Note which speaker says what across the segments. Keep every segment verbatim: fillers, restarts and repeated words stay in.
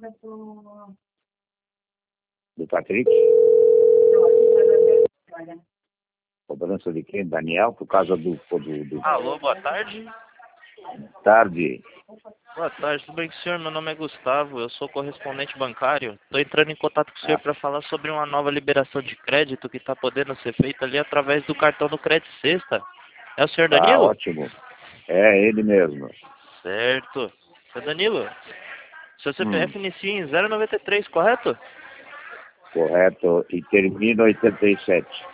Speaker 1: Do Patrick? Cobrança de quem? Daniel? Por causa do... do, do...
Speaker 2: Alô, boa tarde.
Speaker 1: Tarde.
Speaker 2: Boa tarde, tudo bem com o senhor? Meu nome é Gustavo, eu sou correspondente bancário. Estou entrando em contato com o senhor
Speaker 1: Ah.
Speaker 2: para falar sobre uma nova liberação de crédito que está podendo ser feita ali através do cartão do Crédito Sexta. É o senhor
Speaker 1: Tá
Speaker 2: Danilo?
Speaker 1: ótimo. É ele mesmo.
Speaker 2: Certo. Seu Danilo, seu C P F
Speaker 1: Hum.
Speaker 2: inicia em zero noventa e três, correto?
Speaker 1: Correto. E termina oitenta e sete.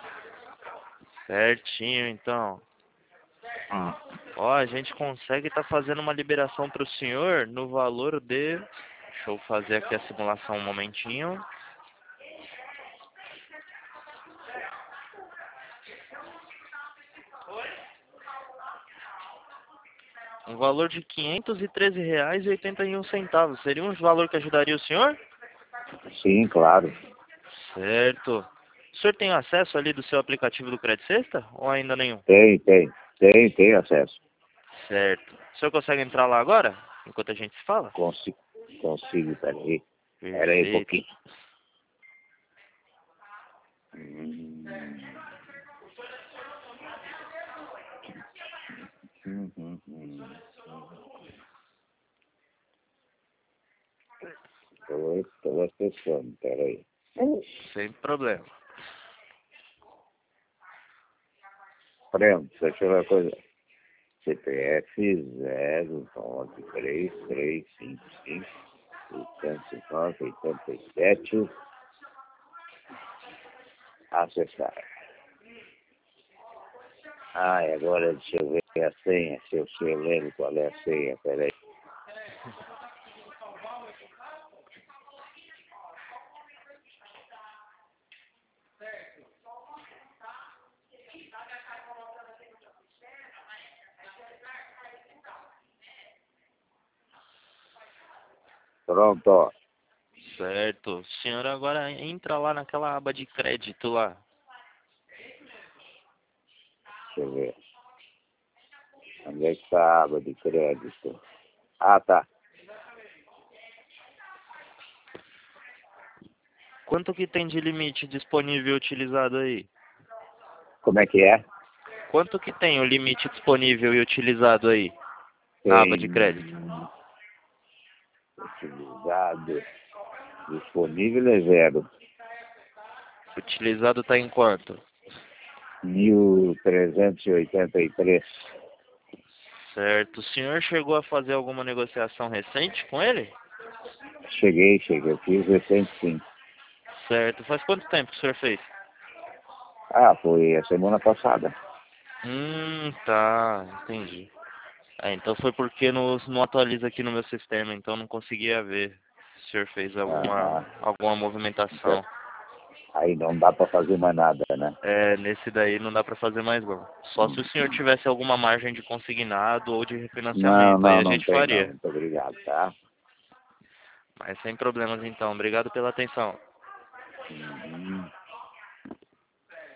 Speaker 2: Certinho, então.
Speaker 1: Hum.
Speaker 2: Ó, a gente consegue estar fazendo uma liberação para o senhor no valor de... Deixa eu fazer aqui a simulação um momentinho. Um valor de quinhentos e treze reais e oitenta e um centavos. Seria um valor que ajudaria o senhor?
Speaker 1: Sim, claro.
Speaker 2: Certo. O senhor tem acesso ali do seu aplicativo do Crédito Sexta? Ou ainda nenhum?
Speaker 1: Tem, tem. Tem, tem acesso.
Speaker 2: Certo. O senhor consegue entrar lá agora? Enquanto a gente se fala?
Speaker 1: Consigo. Consigo, peraí. Pera aí um
Speaker 2: Perfeito.
Speaker 1: pouquinho. Hum. Hum, hum, hum. Tô, tô acessando, peraí.
Speaker 2: Sem problema.
Speaker 1: Pronto, deixa eu ver uma coisa. C P F zero nove três três cinco cinco oitocentos e nove, oitenta e sete. Acessar. Ah, e agora deixa eu ver a senha, se eu, se eu lembro qual é a senha, peraí. Pronto, ó.
Speaker 2: Certo. O senhor agora entra lá naquela aba de crédito lá.
Speaker 1: Deixa eu ver. Onde é que está a aba de crédito? Ah, tá.
Speaker 2: Quanto que tem de limite disponível utilizado aí?
Speaker 1: Como é que é?
Speaker 2: Quanto que tem o limite disponível e utilizado aí? Na aba de
Speaker 1: Tem
Speaker 2: crédito.
Speaker 1: utilizado. Disponível é zero.
Speaker 2: Utilizado está em quanto?
Speaker 1: mil trezentos e oitenta e três.
Speaker 2: Certo. O senhor chegou a fazer alguma negociação recente com ele?
Speaker 1: Cheguei, cheguei. Eu fiz recente sim.
Speaker 2: Certo. Faz quanto tempo que o senhor fez?
Speaker 1: Ah, foi a semana passada.
Speaker 2: Hum, tá. Entendi. Ah, então foi porque não, não atualiza aqui no meu sistema, então não conseguia ver se o senhor fez alguma,
Speaker 1: Ah,
Speaker 2: alguma
Speaker 1: então,
Speaker 2: movimentação.
Speaker 1: aí não dá para fazer mais nada, né?
Speaker 2: É, nesse daí não dá pra fazer mais não. Só se o senhor tivesse alguma margem de consignado ou de
Speaker 1: Não,
Speaker 2: refinanciamento, aí
Speaker 1: não,
Speaker 2: a
Speaker 1: não
Speaker 2: gente
Speaker 1: tem não.
Speaker 2: faria.
Speaker 1: Muito obrigado, tá?
Speaker 2: Mas sem problemas então. Obrigado pela atenção.
Speaker 1: Uhum.